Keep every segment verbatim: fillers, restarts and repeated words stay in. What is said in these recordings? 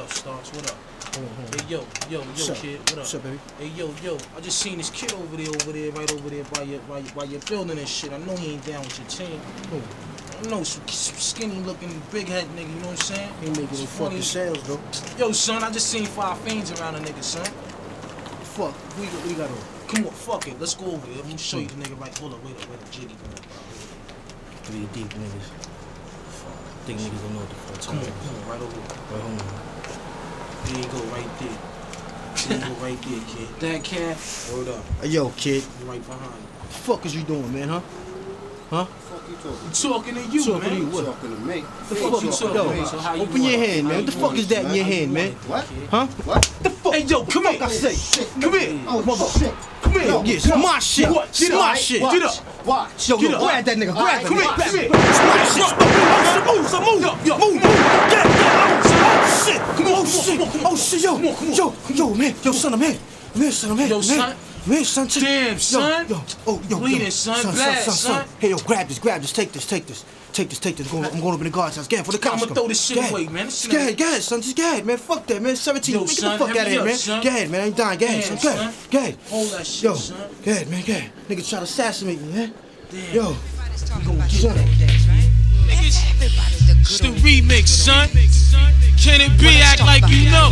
up, Starks? What up? Hey, yo, yo, yo, What's kid, what up? What's up, baby? Hey, yo, yo, I just seen this kid over there, over there, right over there by your, by your, by your building and shit. I know he ain't down with your team. Who? I know, some skinny looking, big head nigga, you know what I'm saying? He making It's no funny. fucking sales, though. Yo, son, I just seen five fiends around a nigga, son. Fuck, we got, we got on. Come on, fuck it, let's go over there. I'm gonna show you the nigga right. Hold up, wait up, wait up, jiggy. Three deep niggas. Think niggas don't know what the fuck. Come on, come on, right over here. Right home. There you go, right there. There you go, right there, kid. That cat, word up. Hey, yo, kid. You right behind you. What the fuck is you doing, man, huh? Huh? Fuck you talking? I'm talking to you, Talking man. to you, what? Talking to me. The fuck you talking Yo, about? So how you open want your it? hand, How man. you What the want fuck it? is that in How your you hand, want man? it, What? kid? Huh? What? The fuck? Hey, yo, come here. I say, Shit. come here. Oh, Mother- shit. Come here. Yo, Yeah, it's yo, my shit. what? It's Get my up. shit. Watch. Get up. Watch. Yo, Get yo, up. grab that nigga. Grab Alright, that come nigga. here, Grab come it. here. It's my shit. So move, so move. Yo, yo. Move, move. Get, get. Oh, shit. Come on, Oh, come on, shit. come on, come on. Oh, shit, yo. Come on, come on. Yo, yo, man. Yo, son, I'm here. I'm here, son. I'm here. Yo, I'm here. son. I'm here, son. Check- Damn, yo, son. Yo, oh, yo, Bleeding, yo. son. Son, Blast, son, son, son. son. Hey, yo, grab this, grab this. Take this, take this. Take this, take this. I'm going, I'm going over to the guard's house. Get it for the cops. I'ma come. throw this shit Go ahead. away, man. This shit Go ain't- ahead, go ahead, son. Just go ahead, man. Fuck that, man. seventeen. Yo, man, get son, the fuck hurry out of here, up, man. son. Go ahead, man. I ain't dying. Go ahead, Damn, son. Go ahead. son. Go ahead. Hold that shit, Yo, son. go ahead, man. Go ahead. Nigga try to assassinate me, man. Damn. Yo, Gonna get son. that. It's the remix, son. Can it be act like you know?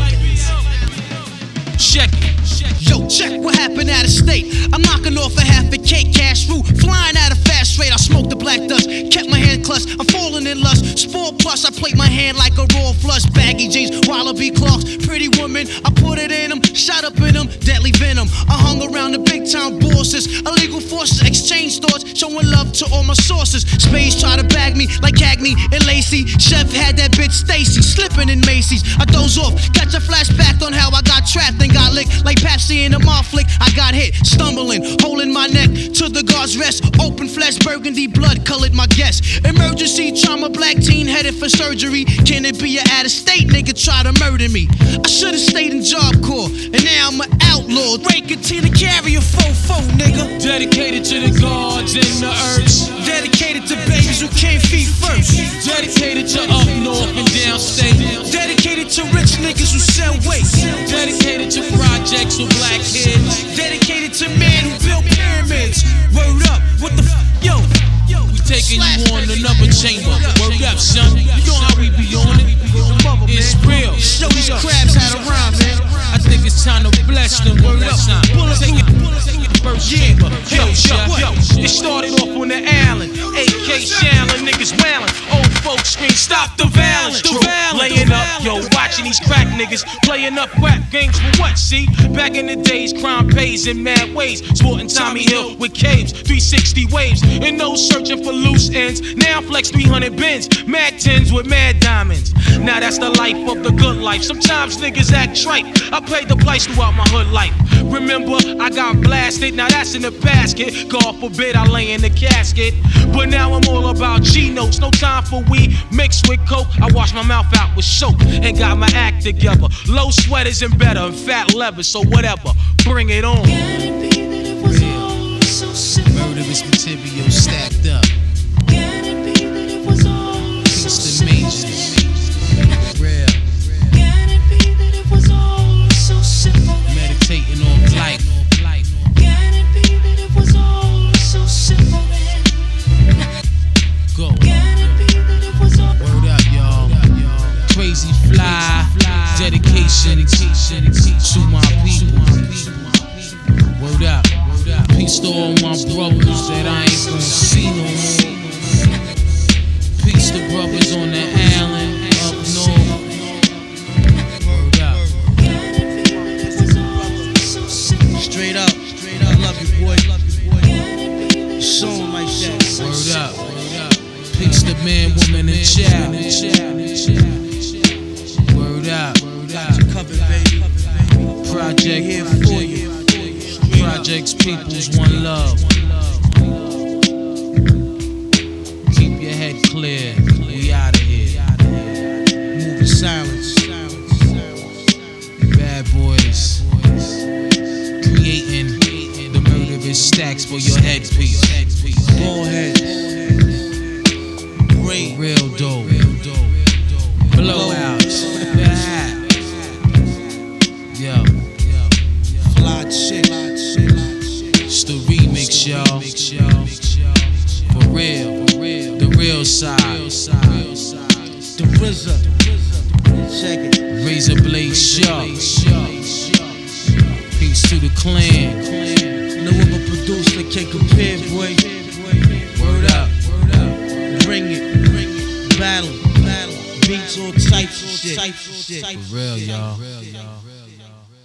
Check it. Yo, check what happened out of state. I'm knocking off a half a cake, cash fruit, flying at a fast rate. I smoked the black dust, kept my hand clutched. I'm falling in lust. Sport plus, I plate my hand like a raw flush. Baggy jeans, Wallaby Clarks, pretty woman. I put it in them, shot up in them, deadly venom. I hung around the big town bosses, illegal forces, exchange thoughts, showing love to all my sources. Spades try to bag me like Cagney and Lacey. Chef had that bitch Stacy slipping in Macy's. I doze off, catch a flashback on how I got trapped and got licked like Pepsi in a mall flick. I got hit, stumbling, holding my neck to the guard's rest. Open flesh, burgundy blood colored my guess. Emergency trauma, black teen headed for surgery. Can it be a out of state nigga try to murder me? I should've stayed in Job Corps, and now I'm an outlaw. Ray Katina carry a fofo, nigga. Dedicated to the gods and the earths. Dedicated to babies who can't feed first. Dedicated to up north and downstate. Dedicated to rich niggas who sell weight. Dedicated to projects with black kids. Dedicated to men who built pyramids. Word up, what the f? Yo, yo, We taking you on another chamber. Word up, son. You know how we be on it. It's real. show these crabs how to rhyme, man. I think it's time to bless them. Word up, son. Take it, take it first chamber. Yo, yo, yo. It started off on the island. A K Shallon, niggas wailing. Old folks scream, stop the violence. The violence. Laying up, yo, watching these crack niggas playing up rap games for what? See, back in the days, crime pays in mad ways. Sporting Tommy Hill with caves, three sixty waves, and no searching for loose ends. Now flex three hundred bins, mad tins with mad diamonds. Now that's the life of the good life. Sometimes niggas act trite. I paid the price throughout my hood life. Remember, I got blasted. Now that's in the basket. God forbid I lay in the casket. But now I'm all about G notes. No time for weed mixed with coke. I wash my mouth out with soap and got my act together. Low sweaters and better and fat leather. So whatever, bring it on. Can it be that it was all so simple? Murderous material stacked up. Can it be that it was all so It's the simple? majors. Real. Can it be that it was all so simple? Meditating on life. Can it be that it was all so simple? Go. Can it be that it was all Word up, y'all. Crazy fly. Dedication to my people. Word up. Peace to all my brothers that I ain't gonna see no more. Peace to brothers on the island up north. Word up. Can it be that it was all so simple? straight up, straight up. Love you, boy. Love you, boy. Can it be that it Song like that. Word up. Peace to man, woman, and child. Word up. Got you covered, baby. Project Here for you. Projects, peoples, one love. Keep your head clear. We out of here. Move in silence. Bad boys. Creating the murderous stacks for your headpiece. Ball heads. Great. Real dope. Blowouts. Lot shit. It's the remix, y'all. For real, the real side. The R Z A. Check it. Razor Blade Show. Peace to the clan. No other producer can compare, boy. Word up. Bring it, bring it. Battle, battle. Beats all types of shit. For real, y'all.